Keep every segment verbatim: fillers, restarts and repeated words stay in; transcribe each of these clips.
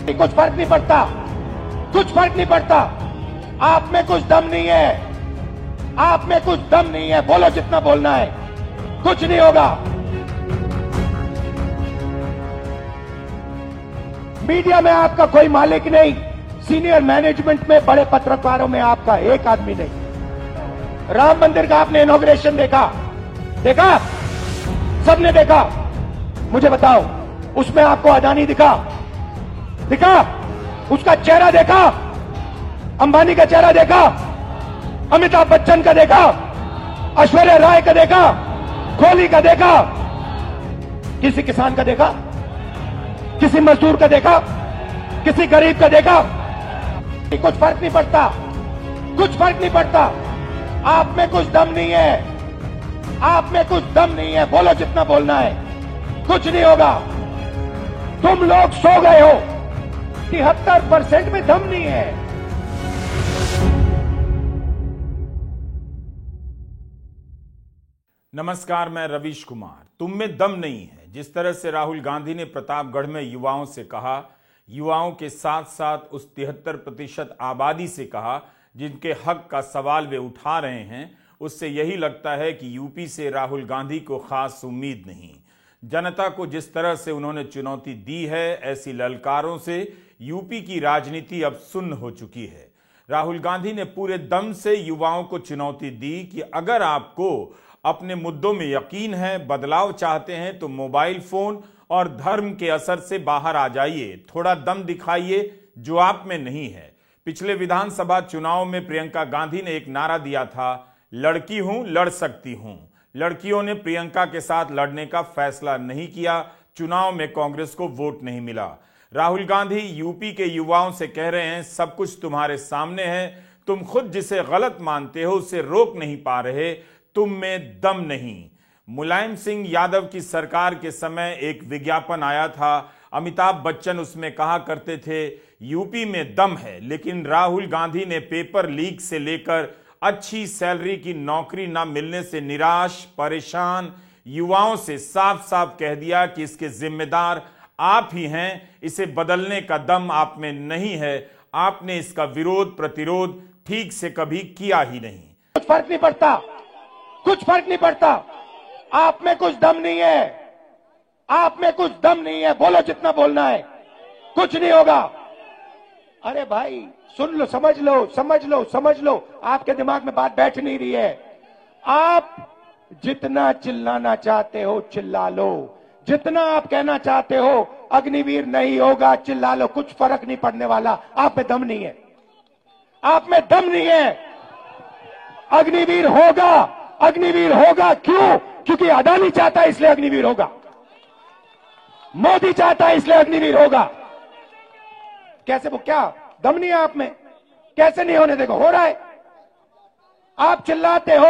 कुछ फर्क नहीं पड़ता, कुछ फर्क नहीं पड़ता। आप में कुछ दम नहीं है, आप में कुछ दम नहीं है। बोलो जितना बोलना है, कुछ नहीं होगा। मीडिया में आपका कोई मालिक नहीं, सीनियर मैनेजमेंट में बड़े पत्रकारों में आपका एक आदमी नहीं। राम मंदिर का आपने इनॉग्रेशन देखा, देखा, सबने देखा। मुझे बताओ, उसमें आपको अदानी दिखा? दिखा? उसका चेहरा देखा? अंबानी का चेहरा देखा? अमिताभ बच्चन का देखा? ऐश्वर्या राय का देखा? कोहली का देखा? किसी किसान का देखा? किसी मजदूर का देखा? किसी गरीब का देखा? कुछ फर्क नहीं पड़ता, कुछ फर्क नहीं पड़ता। आप में कुछ दम नहीं है, आप में कुछ दम नहीं है। बोलो जितना बोलना है, कुछ नहीं होगा। तुम लोग सो गए हो, तिहत्तर परसेंट में दम नहीं है। नमस्कार, मैं रवीश कुमार। तुम में दम नहीं है। जिस तरह से राहुल गांधी ने प्रतापगढ़ में युवाओं से कहा, युवाओं के साथ साथ उस तिहत्तर प्रतिशत आबादी से कहा जिनके हक का सवाल वे उठा रहे हैं, उससे यही लगता है कि यूपी से राहुल गांधी को खास उम्मीद नहीं। जनता को जिस तरह से उन्होंने चुनौती दी है, ऐसी ललकारों से यूपी की राजनीति अब सुन्न हो चुकी है। राहुल गांधी ने पूरे दम से युवाओं को चुनौती दी कि अगर आपको अपने मुद्दों में यकीन है, बदलाव चाहते हैं, तो मोबाइल फोन और धर्म के असर से बाहर आ जाइए, थोड़ा दम दिखाइए जो आप में नहीं है। पिछले विधानसभा चुनाव में प्रियंका गांधी ने एक नारा दिया था, लड़की हूं, लड़ सकती हूं। लड़कियों ने प्रियंका के साथ लड़ने का फैसला नहीं किया, चुनाव में कांग्रेस को वोट नहीं मिला। राहुल गांधी यूपी के युवाओं से कह रहे हैं, सब कुछ तुम्हारे सामने है, तुम खुद जिसे गलत मानते हो उसे रोक नहीं पा रहे, तुम में दम नहीं। मुलायम सिंह यादव की सरकार के समय एक विज्ञापन आया था, अमिताभ बच्चन उसमें कहा करते थे यूपी में दम है, लेकिन राहुल गांधी ने पेपर लीक से लेकर अच्छी सैलरी की नौकरी ना मिलने से निराश परेशान युवाओं से साफ साफ कह दिया कि इसके जिम्मेदार आप ही हैं, इसे बदलने का दम आप में नहीं है, आपने इसका विरोध प्रतिरोध ठीक से कभी किया ही नहीं। कुछ फर्क नहीं पड़ता, कुछ फर्क नहीं पड़ता। आप में कुछ दम नहीं है, आप में कुछ दम नहीं है। बोलो जितना बोलना है, कुछ नहीं होगा। अरे भाई सुन लो, समझ लो, समझ लो, समझ लो। आपके दिमाग में बात बैठ नहीं रही है। आप जितना चिल्लाना चाहते हो चिल्ला लो, जितना आप कहना चाहते हो अग्निवीर नहीं होगा, चिल्ला लो, कुछ फर्क नहीं पड़ने वाला। आप में दम नहीं है, आप में दम नहीं है। अग्निवीर होगा, अग्निवीर होगा। क्यों? क्योंकि अदानी चाहता है इसलिए अग्निवीर होगा, मोदी चाहता है इसलिए अग्निवीर होगा। कैसे? वो क्या दम नहीं है आप में? कैसे नहीं होने? देखो हो रहा है। आप चिल्लाते हो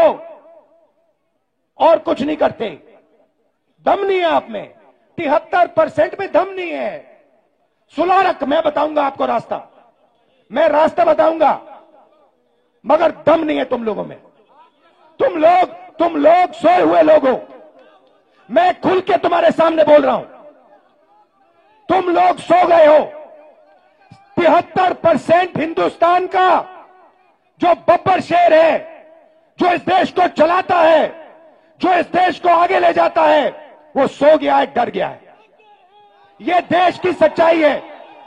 और कुछ नहीं करते, दम नहीं है आप में। तिहत्तर परसेंट में दम नहीं है। सुलारक मैं बताऊंगा आपको रास्ता, मैं रास्ता बताऊंगा, मगर दम नहीं है तुम लोगों में। तुम लोग तुम लोग सोए हुए लोग हो। मैं खुल के तुम्हारे सामने बोल रहा हूं, तुम लोग सो गए हो। तिहत्तर परसेंट हिंदुस्तान का जो बब्बर शेर है, जो इस देश को चलाता है, जो इस देश को आगे ले जाता है, वो सो गया है, डर गया है। ये देश की सच्चाई है।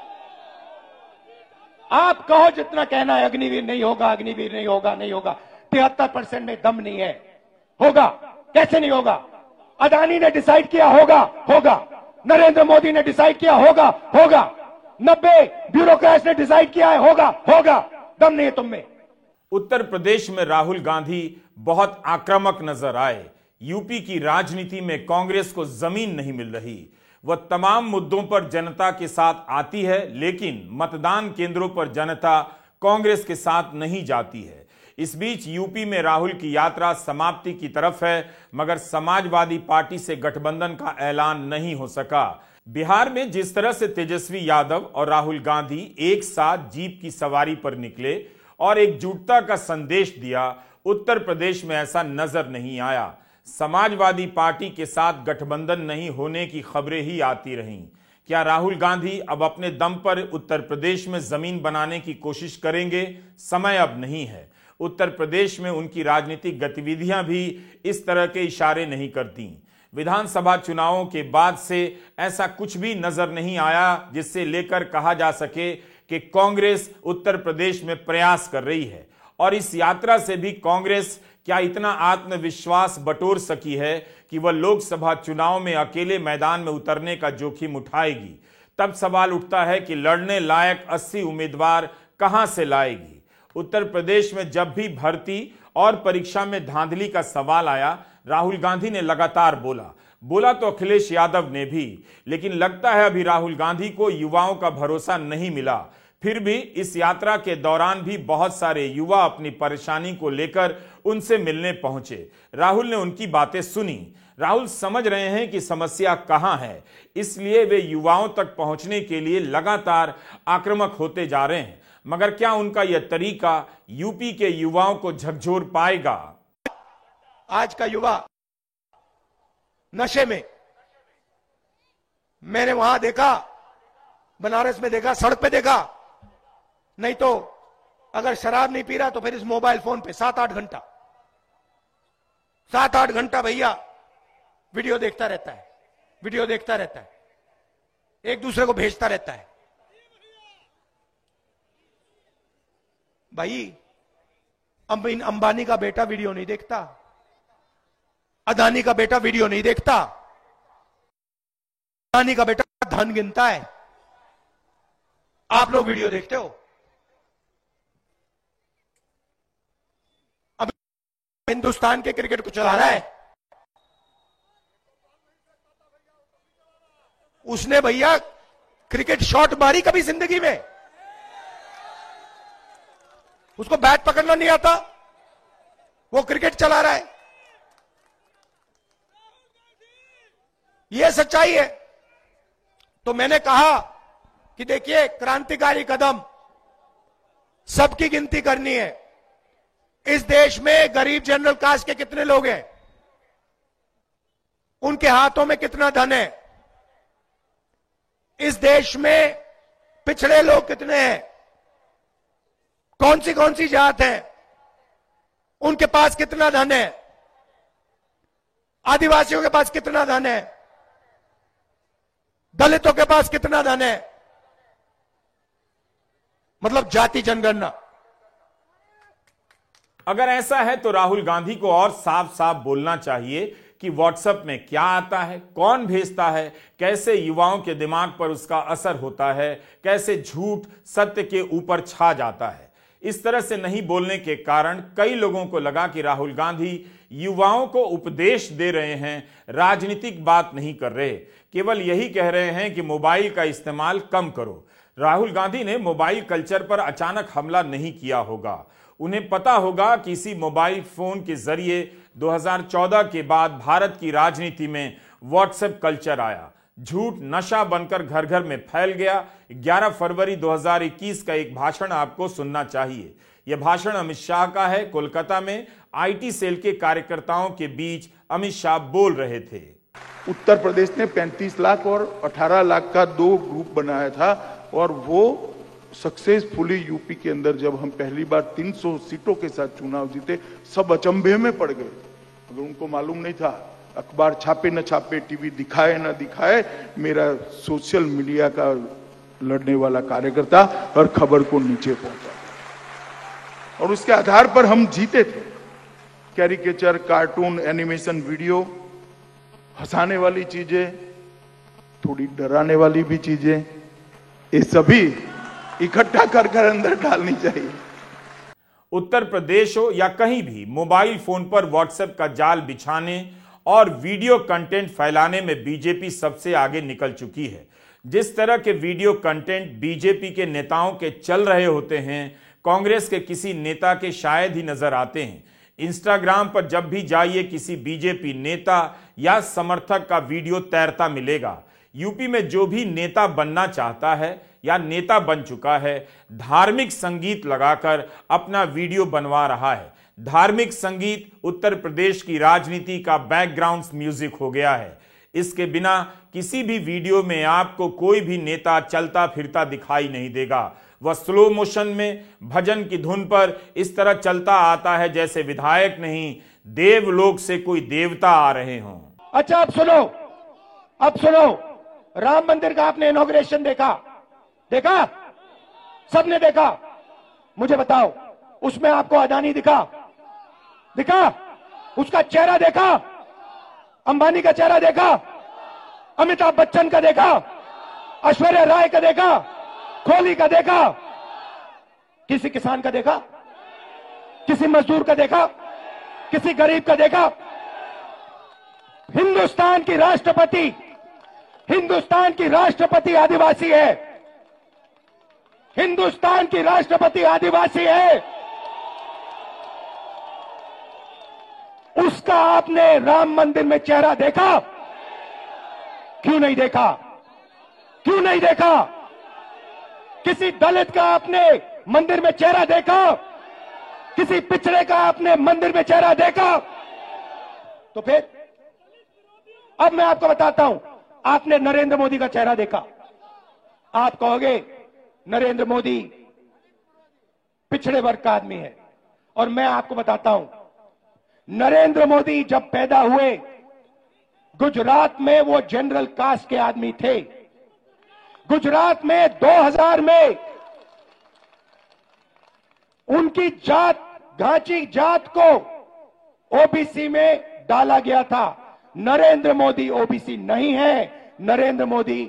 आप कहो जितना कहना है, अग्निवीर नहीं होगा, अग्निवीर नहीं होगा, नहीं होगा। तिहत्तर परसेंट में दम नहीं है। होगा। कैसे नहीं होगा? अदानी ने डिसाइड किया होगा, होगा। नरेंद्र मोदी ने डिसाइड किया होगा, होगा। नब्बे ब्यूरोक्रेट्स ने डिसाइड किया है, होगा, होगा। दम नहीं है तुम में। उत्तर प्रदेश में राहुल गांधी बहुत आक्रामक नजर आए। यूपी की राजनीति में कांग्रेस को जमीन नहीं मिल रही। वह तमाम मुद्दों पर जनता के साथ आती है, लेकिन मतदान केंद्रों पर जनता कांग्रेस के साथ नहीं जाती है। इस बीच यूपी में राहुल की यात्रा समाप्ति की तरफ है, मगर समाजवादी पार्टी से गठबंधन का ऐलान नहीं हो सका। बिहार में जिस तरह से तेजस्वी यादव और राहुल गांधी एक साथ जीप की सवारी पर निकले और एकजुटता का संदेश दिया, उत्तर प्रदेश में ऐसा नजर नहीं आया। समाजवादी पार्टी के साथ गठबंधन नहीं होने की खबरें ही आती रहीं। क्या राहुल गांधी अब अपने दम पर उत्तर प्रदेश में जमीन बनाने की कोशिश करेंगे? समय अब नहीं है। उत्तर प्रदेश में उनकी राजनीतिक गतिविधियां भी इस तरह के इशारे नहीं करती। विधानसभा चुनावों के बाद से ऐसा कुछ भी नजर नहीं आया जिससे लेकर कहा जा सके कि कांग्रेस उत्तर प्रदेश में प्रयास कर रही है। और इस यात्रा से भी कांग्रेस क्या इतना आत्मविश्वास बटोर सकी है कि वह लोकसभा चुनाव में अकेले मैदान में उतरने का जोखिम उठाएगी? तब सवाल उठता है कि लड़ने लायक अस्सी उम्मीदवार कहां से लाएगी? उत्तर प्रदेश में जब भी भर्ती और परीक्षा में धांधली का सवाल आया, राहुल गांधी ने लगातार बोला बोला तो अखिलेश यादव ने भी, लेकिन लगता है अभी राहुल गांधी को युवाओं का भरोसा नहीं मिला। फिर भी इस यात्रा के दौरान भी बहुत सारे युवा अपनी परेशानी को लेकर उनसे मिलने पहुंचे। राहुल ने उनकी बातें सुनी। राहुल समझ रहे हैं कि समस्या कहां है, इसलिए वे युवाओं तक पहुंचने के लिए लगातार आक्रामक होते जा रहे हैं। मगर क्या उनका यह तरीका यूपी के युवाओं को झकझोर पाएगा? आज का युवा नशे में, मैंने वहां देखा, बनारस में देखा, सड़क पे देखा, नहीं तो अगर शराब नहीं पी रहा तो फिर इस मोबाइल फोन पे सात आठ घंटा सात आठ घंटा भैया वीडियो देखता रहता है वीडियो देखता रहता है, एक दूसरे को भेजता रहता है। भाई अंबिन अंबानी का बेटा वीडियो नहीं देखता, अदानी का बेटा वीडियो नहीं देखता, अदानी का बेटा धन गिनता है। आप लोग वीडियो देखते हो। अब हिंदुस्तान के क्रिकेट को चला रहा है, उसने भैया क्रिकेट शॉट मारी कभी जिंदगी में? उसको बैट पकड़ना नहीं आता, वो क्रिकेट चला रहा है। यह सच्चाई है। तो मैंने कहा कि देखिए, क्रांतिकारी कदम सबकी गिनती करनी है। इस देश में गरीब जनरल कास्ट के कितने लोग हैं, उनके हाथों में कितना धन है, इस देश में पिछड़े लोग कितने हैं, कौन सी कौन सी जात है, उनके पास कितना धन है, आदिवासियों के पास कितना धन है, दलितों के पास कितना धन है, मतलब जाति जनगणना। अगर ऐसा है तो राहुल गांधी को और साफ साफ बोलना चाहिए कि व्हाट्सएप में क्या आता है, कौन भेजता है, कैसे युवाओं के दिमाग पर उसका असर होता है, कैसे झूठ सत्य के ऊपर छा जाता है। इस तरह से नहीं बोलने के कारण कई लोगों को लगा कि राहुल गांधी युवाओं को उपदेश दे रहे हैं, राजनीतिक बात नहीं कर रहे, केवल यही कह रहे हैं कि मोबाइल का इस्तेमाल कम करो। राहुल गांधी ने मोबाइल कल्चर पर अचानक हमला नहीं किया होगा। उन्हें पता होगा कि इसी मोबाइल फोन के जरिए दो हज़ार चौदह के बाद भारत की राजनीति में व्हाट्सएप कल्चर आया, झूठ नशा बनकर घर घर में फैल गया। ग्यारह फरवरी दो हज़ार इक्कीस का एक भाषण आपको सुनना चाहिए। यह भाषण अमित शाह का है। कोलकाता में आईटी सेल के कार्यकर्ताओं के बीच अमित शाह बोल रहे थे। उत्तर प्रदेश ने पैंतीस लाख और अठारह लाख का दो ग्रुप बनाया था और वो सक्सेसफुली यूपी के अंदर जब हम पहली बार तीन सौ सीटों के साथ चुनाव जीते, सब अचंभे में पड़ गए। अगर उनको मालूम नहीं था, अखबार छापे न छापे, टीवी दिखाए न दिखाए, मेरा सोशल मीडिया का लड़ने वाला कार्यकर्ता हर खबर को नीचे पहुंचा और उसके आधार पर हम जीते थे। कैरिकेचर, कार्टून, एनिमेशन वीडियो, हंसाने वाली चीजें, थोड़ी डराने वाली भी चीजें, ये सभी इकट्ठा कर कर अंदर डालनी चाहिए। उत्तर प्रदेश हो या कहीं भी मोबाइल फोन पर व्हाट्सएप का जाल बिछाने और वीडियो कंटेंट फैलाने में बीजेपी सबसे आगे निकल चुकी है। जिस तरह के वीडियो कंटेंट बीजेपी के नेताओं के चल रहे होते हैं, कांग्रेस के किसी नेता के शायद ही नजर आते हैं। इंस्टाग्राम पर जब भी जाइए, किसी बीजेपी नेता या समर्थक का वीडियो तैरता मिलेगा। यूपी में जो भी नेता बनना चाहता है या नेता बन चुका है, धार्मिक संगीत लगाकर अपना वीडियो बनवा रहा है। धार्मिक संगीत उत्तर प्रदेश की राजनीति का बैकग्राउंड म्यूजिक हो गया है। इसके बिना किसी भी वीडियो में आपको कोई भी नेता चलता फिरता दिखाई नहीं देगा। वह स्लो मोशन में भजन की धुन पर इस तरह चलता आता है जैसे विधायक नहीं, देवलोक से कोई देवता आ रहे हों। अच्छा, अब सुनो, अब सुनो, राम मंदिर का आपने इनॉग्रेशन देखा? देखा? सबने देखा? मुझे बताओ, उसमें आपको अदानी दिखा? दिखा? उसका चेहरा देखा? अंबानी का चेहरा देखा? अमिताभ बच्चन का देखा? ऐश्वर्या राय का देखा? कोहली का देखा? किसी किसान का देखा? किसी मजदूर का देखा? किसी गरीब का देखा? हिंदुस्तान की राष्ट्रपति हिंदुस्तान की राष्ट्रपति आदिवासी है। हिंदुस्तान की राष्ट्रपति आदिवासी है। उसका आपने राम मंदिर में चेहरा देखा? क्यों नहीं देखा? क्यों नहीं देखा? किसी दलित का आपने मंदिर में चेहरा देखा? किसी पिछड़े का आपने मंदिर में चेहरा देखा? तो फिर अब मैं आपको बताता हूं, आपने नरेंद्र मोदी का चेहरा देखा? आप कहोगे नरेंद्र मोदी पिछड़े वर्ग का आदमी है, और मैं आपको बताता हूं, नरेंद्र मोदी जब पैदा हुए गुजरात में वो जनरल कास्ट के आदमी थे। गुजरात में दो हज़ार में उनकी जात, घाची जात को ओबीसी में डाला गया था। नरेंद्र मोदी ओबीसी नहीं है, नरेंद्र मोदी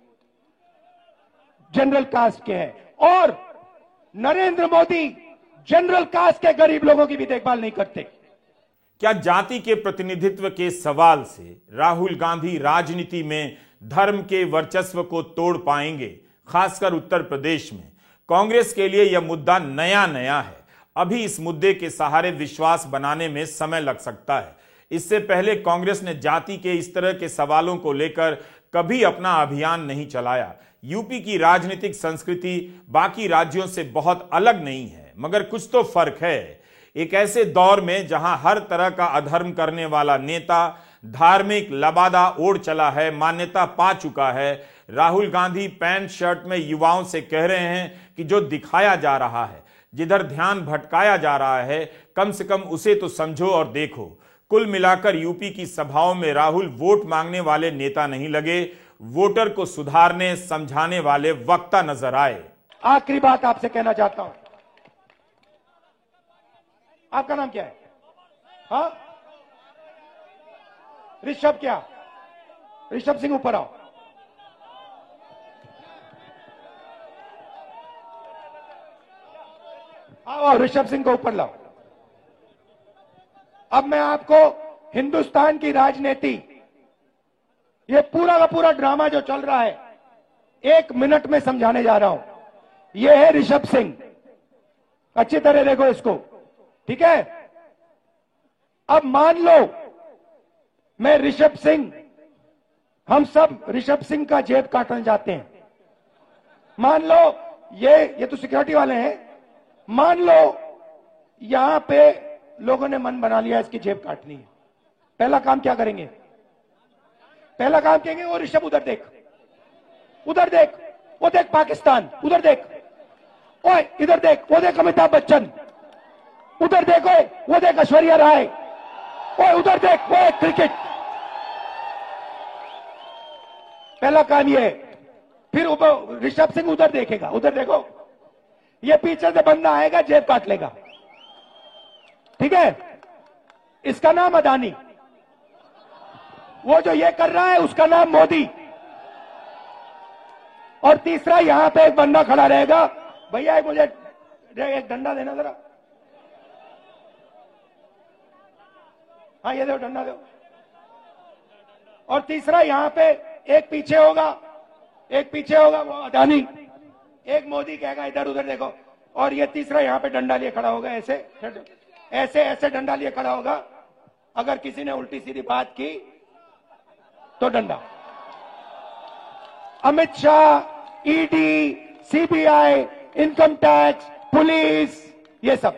जनरल कास्ट के हैं, और नरेंद्र मोदी जनरल कास्ट के गरीब लोगों की भी देखभाल नहीं करते। क्या जाति के प्रतिनिधित्व के सवाल से राहुल गांधी राजनीति में धर्म के वर्चस्व को तोड़ पाएंगे? खासकर उत्तर प्रदेश में कांग्रेस के लिए यह मुद्दा नया नया है। अभी इस मुद्दे के सहारे विश्वास बनाने में समय लग सकता है। इससे पहले कांग्रेस ने जाति के इस तरह के सवालों को लेकर कभी अपना अभियान नहीं चलाया। यूपी की राजनीतिक संस्कृति बाकी राज्यों से बहुत अलग नहीं है, मगर कुछ तो फर्क है। एक ऐसे दौर में जहां हर तरह का अधर्म करने वाला नेता धार्मिक लबादा ओढ़ चला है, मान्यता पा चुका है, राहुल गांधी पैंट शर्ट में युवाओं से कह रहे हैं कि जो दिखाया जा रहा है, जिधर ध्यान भटकाया जा रहा है, कम से कम उसे तो समझो और देखो। कुल मिलाकर यूपी की सभाओं में राहुल वोट मांगने वाले नेता नहीं लगे, वोटर को सुधारने समझाने वाले वक्ता नजर आए। आखिरी बात आपसे कहना चाहता हूं, आपका नाम क्या है? हाँ, ऋषभ। क्या ऋषभ सिंह? ऊपर आओ। आओ, ऋषभ सिंह को ऊपर लाओ। अब मैं आपको हिंदुस्तान की राजनीति, ये पूरा का पूरा ड्रामा जो चल रहा है, एक मिनट में समझाने जा रहा हूं। ये है ऋषभ सिंह, अच्छी तरह देखो इसको, ठीक है? अब मान लो मैं ऋषभ सिंह, हम सब ऋषभ सिंह का जेब काटना चाहते हैं। मान लो ये ये तो सिक्योरिटी वाले हैं, मान लो यहां पे लोगों ने मन बना लिया इसकी जेब काटनी है। पहला काम क्या करेंगे? पहला काम कहेंगे वो ऋषभ उधर देख, उधर देख, वो देख पाकिस्तान, उधर देख, ओए इधर देख, वो देख अमिताभ बच्चन, उधर देखो, वो देख ऐश्वर्या राय, ओए उधर देख, वो एक क्रिकेट। पहला काम ये। फिर ऋषभ सिंह उधर देखेगा, उधर देखो, ये पीछे से बंदा आएगा, जेब काट लेगा, ठीक है? इसका नाम अदानी, वो जो ये कर रहा है उसका नाम मोदी, और तीसरा यहां पे एक बंदा खड़ा रहेगा, भैया मुझे एक डंडा देना जरा। हाँ ये दो, डंडा दो। और तीसरा यहां पे एक पीछे होगा, एक पीछे होगा वो अदानी, एक मोदी कहेगा इधर उधर देखो, और ये तीसरा यहां पे डंडा लिए खड़ा होगा, ऐसे ऐसे ऐसे डंडा लिए खड़ा होगा। अगर किसी ने उल्टी सीधी बात की तो डंडा। Amit Shah, ED, CBI, income tax, police, ये सब।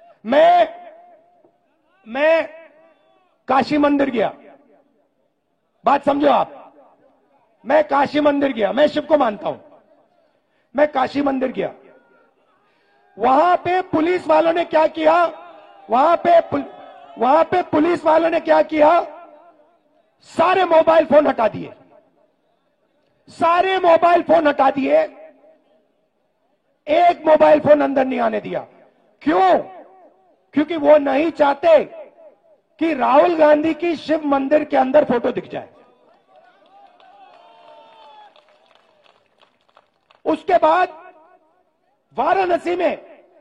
मैं मैं काशी मंदिर गया, बात समझो आप। मैं काशी मंदिर गया, मैं शिव को मानता हूं, मैं काशी मंदिर गया, वहां पे पुलिस वालों ने क्या किया, वहां पे पुल, वहां पे पुलिस वालों ने क्या किया, सारे मोबाइल फोन हटा दिए, सारे मोबाइल फोन हटा दिए, एक मोबाइल फोन अंदर नहीं आने दिया। क्यों? क्योंकि वो नहीं चाहते कि राहुल गांधी की शिव मंदिर के अंदर फोटो दिख जाए। उसके बाद वाराणसी में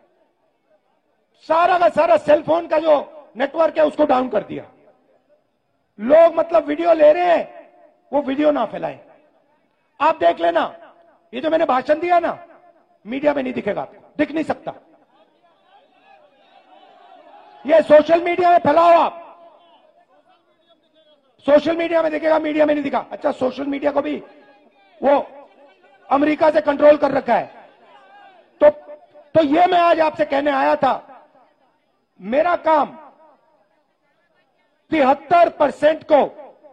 सारा का सारा सेलफोन का जो नेटवर्क है उसको डाउन कर दिया। लोग मतलब वीडियो ले रहे हैं, वो वीडियो ना फैलाएं। आप देख लेना, ये जो मैंने भाषण दिया ना, मीडिया में नहीं दिखेगा, दिख नहीं सकता। ये सोशल मीडिया में फैलाओ आप, सोशल मीडिया में दिखेगा, मीडिया में नहीं दिखा। अच्छा, सोशल मीडिया को भी वो अमेरिका से कंट्रोल कर रखा है। तो तो ये मैं आज आपसे कहने आया था, मेरा काम तिहत्तर परसेंट को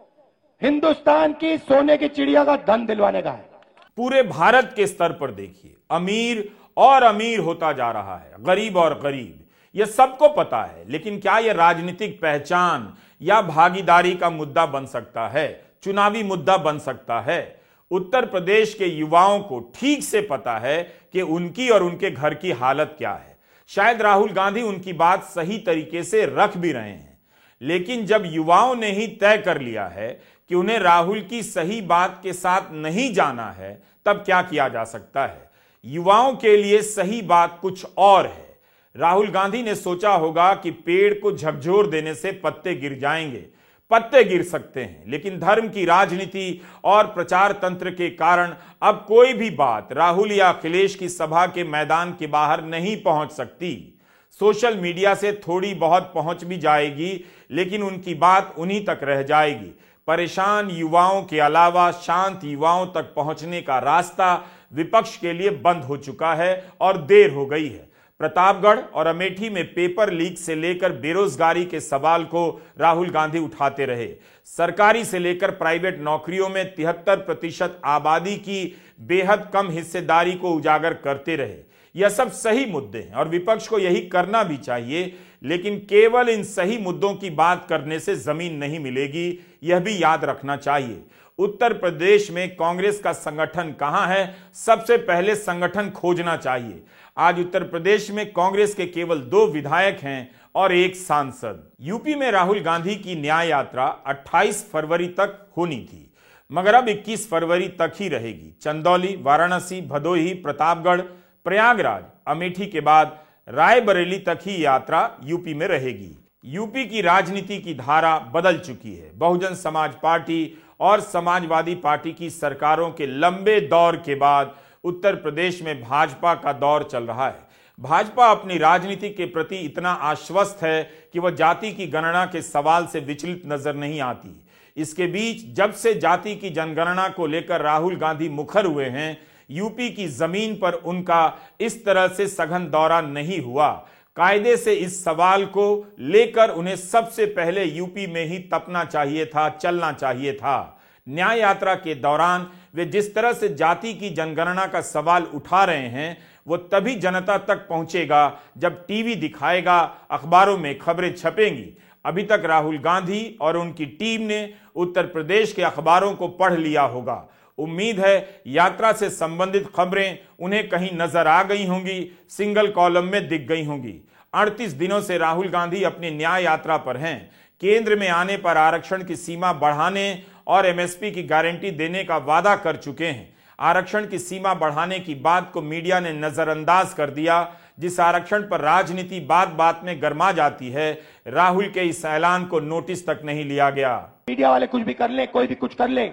हिंदुस्तान की सोने की चिड़िया का धन दिलवाने का है। पूरे भारत के स्तर पर देखिए, अमीर और अमीर होता जा रहा है, गरीब और गरीब, यह सबको पता है। लेकिन क्या यह राजनीतिक पहचान या भागीदारी का मुद्दा बन सकता है, चुनावी मुद्दा बन सकता है? उत्तर प्रदेश के युवाओं को ठीक से पता है कि उनकी और उनके घर की हालत क्या है। शायद राहुल गांधी उनकी बात सही तरीके से रख भी रहे हैं, लेकिन जब युवाओं ने ही तय कर लिया है कि उन्हें राहुल की सही बात के साथ नहीं जाना है, तब क्या किया जा सकता है? युवाओं के लिए सही बात कुछ और है। राहुल गांधी ने सोचा होगा कि पेड़ को झकझोर देने से पत्ते गिर जाएंगे। पत्ते गिर सकते हैं, लेकिन धर्म की राजनीति और प्रचार तंत्र के कारण अब कोई भी बात राहुल या अखिलेश की सभा के मैदान के बाहर नहीं पहुंच सकती। सोशल मीडिया से थोड़ी बहुत पहुंच भी जाएगी, लेकिन उनकी बात उन्हीं तक रह जाएगी। परेशान युवाओं के अलावा शांत युवाओं तक पहुंचने का रास्ता विपक्ष के लिए बंद हो चुका है और देर हो गई है। प्रतापगढ़ और अमेठी में पेपर लीक से लेकर बेरोजगारी के सवाल को राहुल गांधी उठाते रहे। सरकारी से लेकर प्राइवेट नौकरियों में तिहत्तर प्रतिशत आबादी की बेहद कम हिस्सेदारी को उजागर करते रहे। यह सब सही मुद्दे हैं और विपक्ष को यही करना भी चाहिए, लेकिन केवल इन सही मुद्दों की बात करने से जमीन नहीं मिलेगी, यह भी याद रखना चाहिए। उत्तर प्रदेश में कांग्रेस का संगठन कहां है, सबसे पहले संगठन खोजना चाहिए। आज उत्तर प्रदेश में कांग्रेस के केवल दो विधायक हैं और एक सांसद। यूपी में राहुल गांधी की न्याय यात्रा अट्ठाईस फरवरी तक होनी थी, मगर अब इक्कीस फरवरी तक ही रहेगी। चंदौली, वाराणसी, भदोही, प्रतापगढ़, प्रयागराज, अमेठी के बाद रायबरेली तक ही यात्रा यूपी में रहेगी। यूपी की राजनीति की धारा बदल चुकी है। बहुजन समाज पार्टी और समाजवादी पार्टी की सरकारों के लंबे दौर के बाद उत्तर प्रदेश में भाजपा का दौर चल रहा है। भाजपा अपनी राजनीति के प्रति इतना आश्वस्त है कि वह जाति की गणना के सवाल से विचलित नजर नहीं आती। इसके बीच जब से जाति की जनगणना को लेकर राहुल गांधी मुखर हुए हैं, यूपी की जमीन पर उनका इस तरह से सघन दौरा नहीं हुआ। कायदे से इस सवाल को लेकर उन्हें सबसे पहले यूपी में ही तपना चाहिए था, चलना चाहिए था। न्याय यात्रा के दौरान वे जिस तरह से जाति की जनगणना का सवाल उठा रहे हैं, वो तभी जनता तक पहुंचेगा जब टीवी दिखाएगा, अखबारों में खबरें छपेंगी। अभी तक राहुल गांधी और उनकी टीम ने उत्तर प्रदेश के अखबारों को पढ़ लिया होगा। उम्मीद है यात्रा से संबंधित खबरें उन्हें कहीं नजर आ गई होंगी, सिंगल कॉलम में दिख गई होंगी। अड़तीस दिनों से राहुल गांधी अपनी न्याय यात्रा पर हैं। केंद्र में आने पर आरक्षण की सीमा बढ़ाने और एमएसपी की गारंटी देने का वादा कर चुके हैं। आरक्षण की सीमा बढ़ाने की बात को मीडिया ने नजरअंदाज कर दिया। जिस आरक्षण पर राजनीति बात बात में गर्मा जाती है, राहुल के इस ऐलान को नोटिस तक नहीं लिया गया। मीडिया वाले कुछ भी कर ले, कोई भी कुछ कर ले,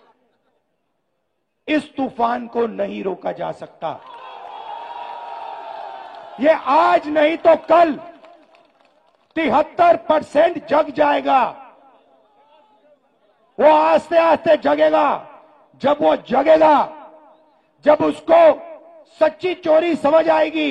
इस तूफान को नहीं रोका जा सकता। ये आज नहीं तो कल तिहत्तर परसेंट जग जाएगा। वो आस्ते आस्ते जगेगा। जब वो जगेगा, जब उसको सच्ची चोरी समझ आएगी,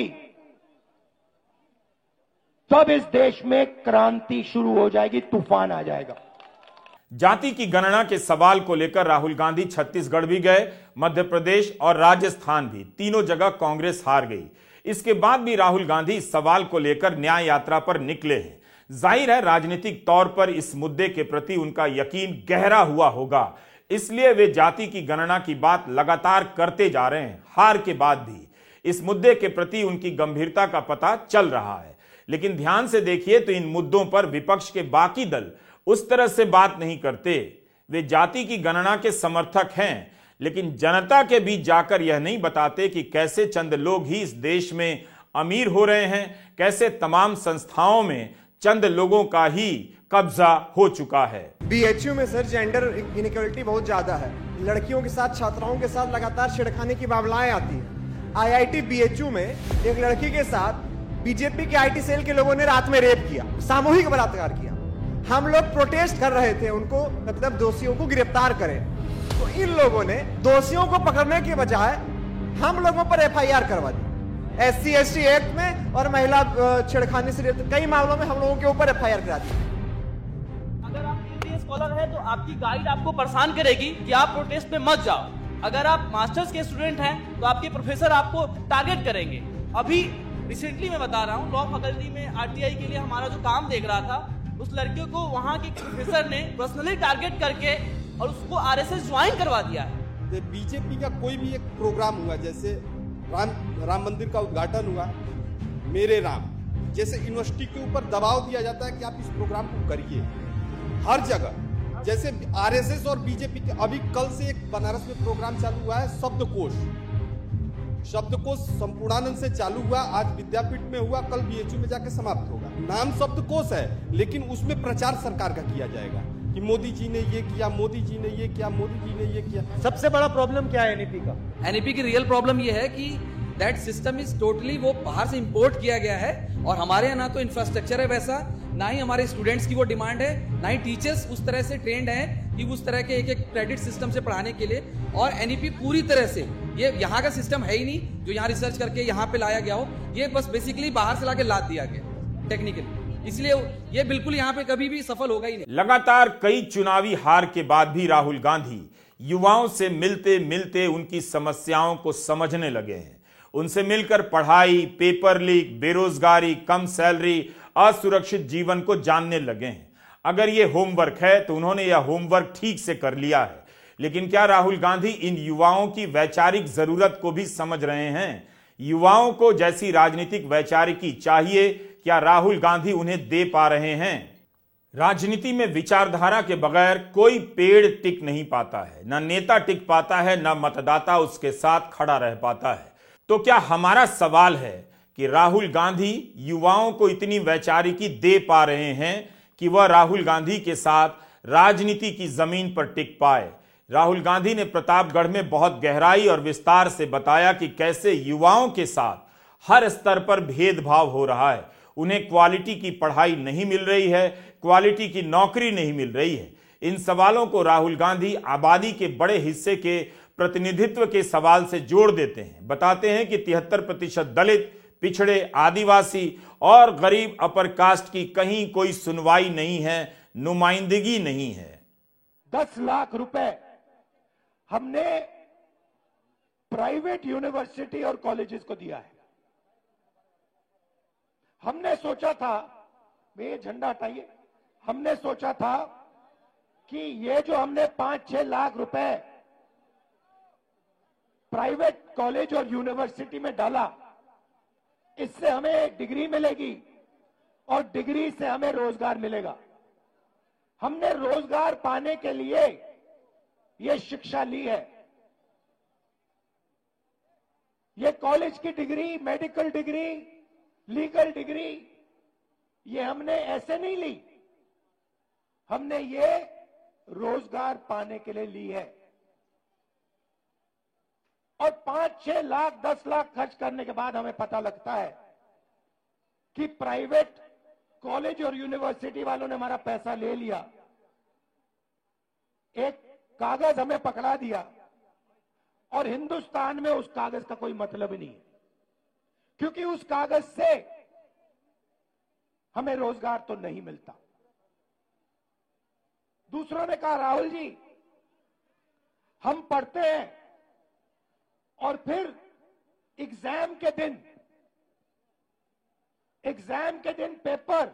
तब इस देश में क्रांति शुरू हो जाएगी, तूफान आ जाएगा। जाति की गणना के सवाल को लेकर राहुल गांधी छत्तीसगढ़ भी गए, मध्य प्रदेश और राजस्थान भी, तीनों जगह कांग्रेस हार गई। इसके बाद भी राहुल गांधी इस सवाल को लेकर न्याय यात्रा पर निकले हैं। जाहिर है राजनीतिक तौर पर इस मुद्दे के प्रति उनका यकीन गहरा हुआ होगा, इसलिए वे जाति की गणना की बात लगातार करते जा रहे हैं। हार के बाद भी इस मुद्दे के प्रति उनकी गंभीरता का पता चल रहा है। लेकिन ध्यान से देखिए तो इन मुद्दों पर विपक्ष के बाकी दल उस तरह से बात नहीं करते। वे जाति की गणना के समर्थक हैं, लेकिन जनता के बीच जाकर यह नहीं बताते कि कैसे चंद लोग ही इस देश में अमीर हो रहे हैं, कैसे तमाम संस्थाओं में चंद लोगों का ही कब्जा हो चुका है। बीएचयू में सर जेंडर इनइक्वालिटी बहुत ज्यादा है। लड़कियों के साथ, छात्राओं के साथ लगातार छेड़खानी की मामलाएं आती हैं। आईआईटी बीएचयू में एक लड़की के साथ बीजेपी के आईटी सेल के लोगों ने रात में रेप किया, सामूहिक बलात्कार किया। हम लोग प्रोटेस्ट कर रहे थे, उनको मतलब दोषियों को गिरफ्तार करें, तो इन लोगों ने दोषियों को पकड़ने के बजाय हम लोगों पर एफआईआर करवा दी। एससी एसटी एक्ट में और महिला छेड़खानी से कई मामलों में हम लोगों के ऊपर एफआईआर करा दी। अगर आप एमबीए स्कॉलर हैं तो आपकी गाइड आपको परेशान करेगी कि आप प्रोटेस्ट में मत जाओ। अगर आप मास्टर्स के स्टूडेंट हैं तो आपके प्रोफेसर आपको टारगेट करेंगे। अभी रिसेंटली मैं बता रहा हूँ, लॉ फैकल्टी में आरटीआई के लिए हमारा जो काम देख रहा था, उस लड़कियों को वहाँ के प्रोफेसर ने पर्सनली टारगेट करके और उसको आरएसएस ज्वाइन करवा दिया है। बीजेपी का कोई भी एक प्रोग्राम हुआ, जैसे राम राम मंदिर का उद्घाटन हुआ, मेरे राम जैसे यूनिवर्सिटी के ऊपर दबाव दिया जाता है कि आप इस प्रोग्राम को करिए हर जगह। जैसे आरएसएस और बीजेपी के अभी कल से एक बनारस में प्रोग्राम चालू हुआ है, शब्दकोश शब्दकोश संपूर्णानंद से चालू हुआ, आज विद्यापीठ में हुआ, कल बीएचयू में जाके समाप्त होगा। नाम शब्दकोश है, लेकिन उसमें प्रचार सरकार का किया जाएगा कि मोदी जी ने ये किया, मोदी जी ने ये किया, मोदी जी ने ये किया। सबसे बड़ा प्रॉब्लम क्या है एनईपी का? एनईपी की रियल प्रॉब्लम ये है कि दैट सिस्टम इज टोटली वो बाहर से इंपोर्ट किया गया है, और हमारे यहाँ ना तो इंफ्रास्ट्रक्चर है वैसा, ना ही हमारे स्टूडेंट्स की वो डिमांड है, ना ही टीचर्स उस तरह से ट्रेंड हैं कि उस तरह के एक एक क्रेडिट सिस्टम से पढ़ाने के लिए। और एनईपी पूरी तरह से ये यहाँ का सिस्टम है ही नहीं जो यहाँ रिसर्च करके यहाँ पे लाया गया हो, ये बस बेसिकली बाहर से लाके लाद दिया गया टेक्निकली, इसलिए ये बिल्कुल यहाँ पे कभी भी सफल होगा ही नहीं। लगातार कई चुनावी हार के बाद भी राहुल गांधी युवाओं से मिलते मिलते उनकी समस्याओं को समझने लगे हैं। उनसे मिलकर पढ़ाई, पेपर लीक, बेरोजगारी, कम सैलरी, असुरक्षित जीवन को जानने लगे हैं। अगर ये होमवर्क है तो उन्होंने यह होमवर्क ठीक से कर लिया है। लेकिन क्या राहुल गांधी इन युवाओं की वैचारिक जरूरत को भी समझ रहे हैं? युवाओं को जैसी राजनीतिक वैचारिकी चाहिए, क्या राहुल गांधी उन्हें दे पा रहे हैं? राजनीति में विचारधारा के बगैर कोई पेड़ टिक नहीं पाता है, ना नेता टिक पाता है, ना मतदाता उसके साथ खड़ा रह पाता है। तो क्या हमारा सवाल है कि राहुल गांधी युवाओं को इतनी वैचारिकी दे पा रहे हैं कि वह राहुल गांधी के साथ राजनीति की जमीन पर टिक पाए? राहुल गांधी ने प्रतापगढ़ में बहुत गहराई और विस्तार से बताया कि कैसे युवाओं के साथ हर स्तर पर भेदभाव हो रहा है। उन्हें क्वालिटी की पढ़ाई नहीं मिल रही है, क्वालिटी की नौकरी नहीं मिल रही है। इन सवालों को राहुल गांधी आबादी के बड़े हिस्से के प्रतिनिधित्व के सवाल से जोड़ देते हैं। बताते हैं कि तिहत्तर प्रतिशत दलित, पिछड़े, आदिवासी और गरीब अपर कास्ट की कहीं कोई सुनवाई नहीं है, नुमाइंदगी नहीं है। दस लाख रुपए हमने प्राइवेट यूनिवर्सिटी और कॉलेजेस को दिया है। हमने सोचा था, ये झंडा हटाइए, हमने सोचा था कि ये जो हमने पांच छह लाख रुपए प्राइवेट कॉलेज और यूनिवर्सिटी में डाला, इससे हमें डिग्री मिलेगी और डिग्री से हमें रोजगार मिलेगा। हमने रोजगार पाने के लिए ये शिक्षा ली है। ये कॉलेज की degree, medical degree, legal degree, ये हमने ऐसे नहीं ली, हमने ये रोजगार पाने के लिए ली है। और पांच छह लाख दस लाख खर्च करने के बाद हमें पता लगता है कि प्राइवेट कॉलेज और यूनिवर्सिटी वालों ने हमारा पैसा ले लिया, एक कागज हमें पकड़ा दिया, और हिंदुस्तान में उस कागज का कोई मतलब ही नहीं है, क्योंकि उस कागज से हमें रोजगार तो नहीं मिलता। दूसरों ने कहा राहुल जी हम पढ़ते हैं और फिर एग्जाम के दिन एग्जाम के दिन पेपर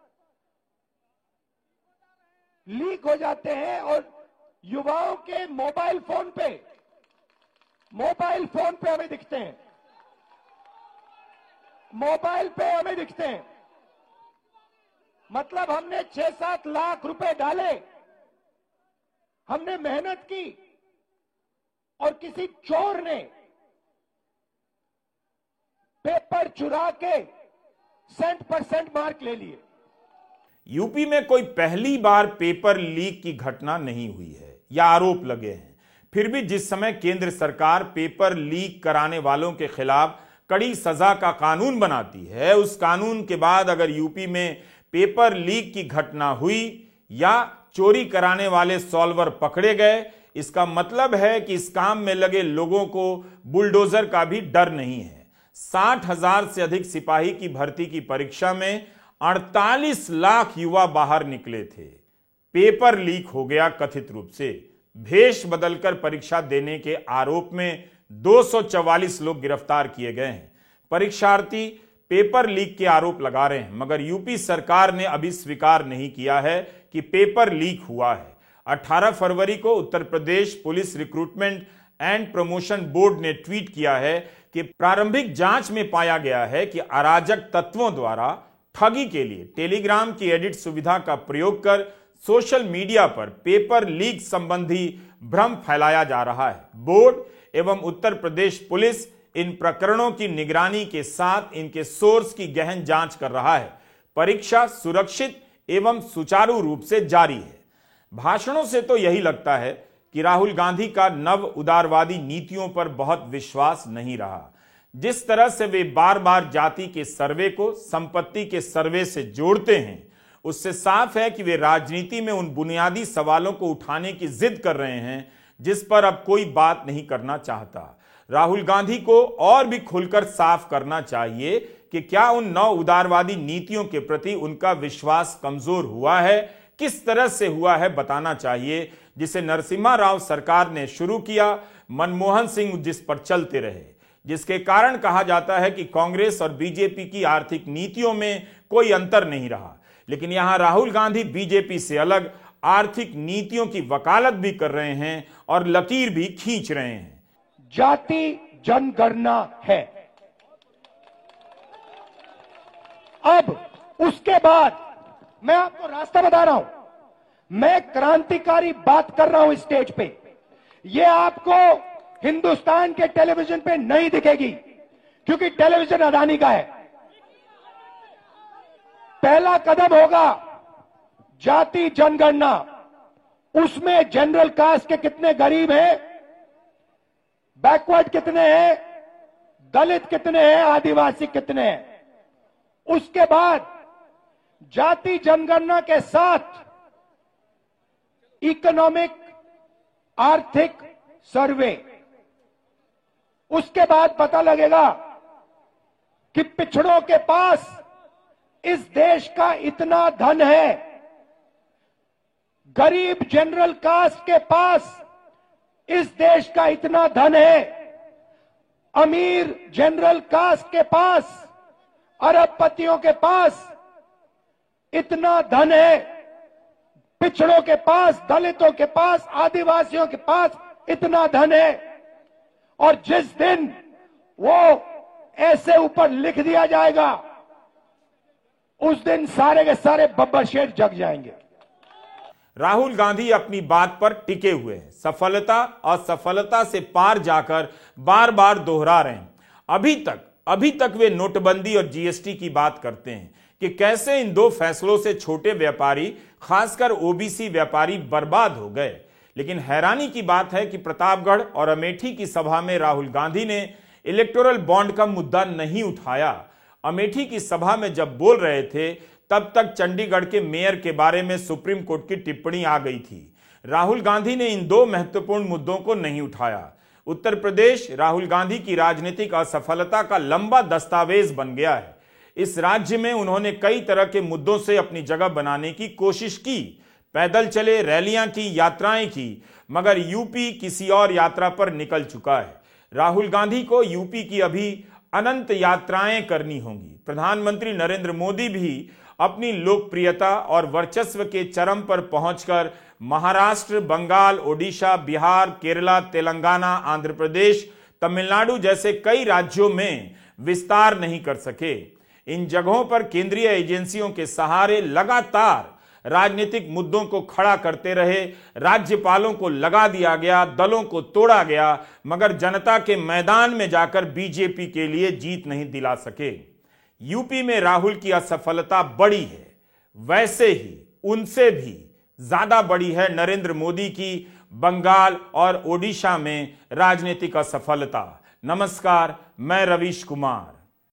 लीक हो जाते हैं और युवाओं के मोबाइल फोन पे मोबाइल फोन पे हमें दिखते हैं मोबाइल पे हमें दिखते हैं मतलब हमने छह सात लाख रुपए डाले, हमने मेहनत की और किसी चोर ने पेपर चुरा के सेंट परसेंट मार्क ले लिए। यूपी में कोई पहली बार पेपर लीक की घटना नहीं हुई है या आरोप लगे हैं, फिर भी जिस समय केंद्र सरकार पेपर लीक कराने वालों के खिलाफ कड़ी सजा का कानून बनाती है, उस कानून के बाद अगर यूपी में पेपर लीक की घटना हुई या चोरी कराने वाले सॉल्वर पकड़े गए, इसका मतलब है कि इस काम में लगे लोगों को बुलडोजर का भी डर नहीं है। साठ हजार से अधिक सिपाही की भर्ती की परीक्षा में अड़तालीस लाख युवा बाहर निकले थे। पेपर लीक हो गया कथित रूप से। भेष बदलकर परीक्षा देने के आरोप में दो सौ चौवालीस लोग गिरफ्तार किए गए हैं। परीक्षार्थी पेपर लीक के आरोप लगा रहे हैं, मगर यूपी सरकार ने अभी स्वीकार नहीं किया है कि पेपर लीक हुआ है। अठारह फरवरी को Uttar Pradesh police recruitment and promotion board ने ट्वीट किया है कि प्रारंभिक जांच में पाया गया है कि अराजक तत्वों द्वारा ठगी के लिए टेलीग्राम की एडिट सुविधा का प्रयोग कर सोशल मीडिया पर पेपर लीक संबंधी भ्रम फैलाया जा रहा है। बोर्ड एवं उत्तर प्रदेश पुलिस इन प्रकरणों की निगरानी के साथ इनके सोर्स की गहन जांच कर रहा है। परीक्षा सुरक्षित एवं सुचारू रूप से जारी है। भाषणों से तो यही लगता है कि राहुल गांधी का नव उदारवादी नीतियों पर बहुत विश्वास नहीं रहा। जिस तरह से वे बार बार जाति के सर्वे को संपत्ति के सर्वे से जोड़ते हैं, उससे साफ है कि वे राजनीति में उन बुनियादी सवालों को उठाने की जिद कर रहे हैं जिस पर अब कोई बात नहीं करना चाहता। राहुल गांधी को और भी खुलकर साफ करना चाहिए कि क्या उन नौ उदारवादी नीतियों के प्रति उनका विश्वास कमजोर हुआ है, किस तरह से हुआ है बताना चाहिए, जिसे नरसिम्हा राव सरकार ने शुरू किया, मनमोहन सिंह जिस पर चलते रहे, जिसके कारण कहा जाता है कि कांग्रेस और बीजेपी की आर्थिक नीतियों में कोई अंतर नहीं रहा। लेकिन यहां राहुल गांधी बीजेपी से अलग आर्थिक नीतियों की वकालत भी कर रहे हैं और लकीर भी खींच रहे हैं। जाति जनगणना है। अब उसके बाद मैं आपको रास्ता बता रहा हूं। मैं क्रांतिकारी बात कर रहा हूं स्टेज पे। यह आपको हिंदुस्तान के टेलीविजन पे नहीं दिखेगी क्योंकि टेलीविजन अदानी का है। पहला कदम होगा जाति जनगणना। उसमें जनरल कास्ट के कितने गरीब हैं, बैकवर्ड कितने हैं, दलित कितने हैं, आदिवासी कितने हैं। उसके बाद जाति जनगणना के साथ इकोनॉमिक आर्थिक सर्वे। उसके बाद पता लगेगा कि पिछड़ों के पास इस देश का इतना धन है, गरीब जनरल कास्ट के पास इस देश का इतना धन है, अमीर जनरल कास्ट के पास, अरबपतियों के पास इतना धन है, पिछड़ों के पास, दलितों के पास, आदिवासियों के पास इतना धन है। और जिस दिन वो ऐसे ऊपर लिख दिया जाएगा, उस दिन सारे के सारे बब्बर शेर जग जाएंगे। राहुल गांधी अपनी बात पर टिके हुए हैं। सफलता और असफलता से पार जाकर बार बार दोहरा रहे हैं। अभी तक अभी तक वे नोटबंदी और जीएसटी की बात करते हैं कि कैसे इन दो फैसलों से छोटे व्यापारी, खासकर ओबीसी व्यापारी बर्बाद हो गए। लेकिन हैरानी की बात है कि प्रतापगढ़ और अमेठी की सभा में राहुल गांधी ने इलेक्टोरल बॉन्ड का मुद्दा नहीं उठाया। अमेठी की सभा में जब बोल रहे थे तब तक चंडीगढ़ के मेयर के बारे में सुप्रीम कोर्ट की टिप्पणी आ गई थी। राहुल गांधी ने इन दो महत्वपूर्ण मुद्दों को नहीं उठाया। उत्तर प्रदेश राहुल गांधी की राजनीतिक असफलता का लंबा दस्तावेज बन गया है। इस राज्य में उन्होंने कई तरह के मुद्दों से अपनी जगह बनाने की कोशिश की। पैदल चले, रैलियां की, यात्राएं की, मगर यूपी किसी और यात्रा पर निकल चुका है। राहुल गांधी को यूपी की अभी अनंत यात्राएं करनी होंगी। प्रधानमंत्री नरेंद्र मोदी भी अपनी लोकप्रियता और वर्चस्व के चरम पर पहुंचकर महाराष्ट्र, बंगाल, ओडिशा, बिहार, केरला, तेलंगाना, आंध्र प्रदेश, तमिलनाडु जैसे कई राज्यों में विस्तार नहीं कर सके। इन जगहों पर केंद्रीय एजेंसियों के सहारे लगातार राजनीतिक मुद्दों को खड़ा करते रहे, राज्यपालों को लगा दिया गया, दलों को तोड़ा गया, मगर जनता के मैदान में जाकर बीजेपी के लिए जीत नहीं दिला सके। यूपी में राहुल की असफलता बड़ी है, वैसे ही उनसे भी ज्यादा बड़ी है नरेंद्र मोदी की बंगाल और ओडिशा में राजनीतिक असफलता। नमस्कार, मैं रवीश कुमार।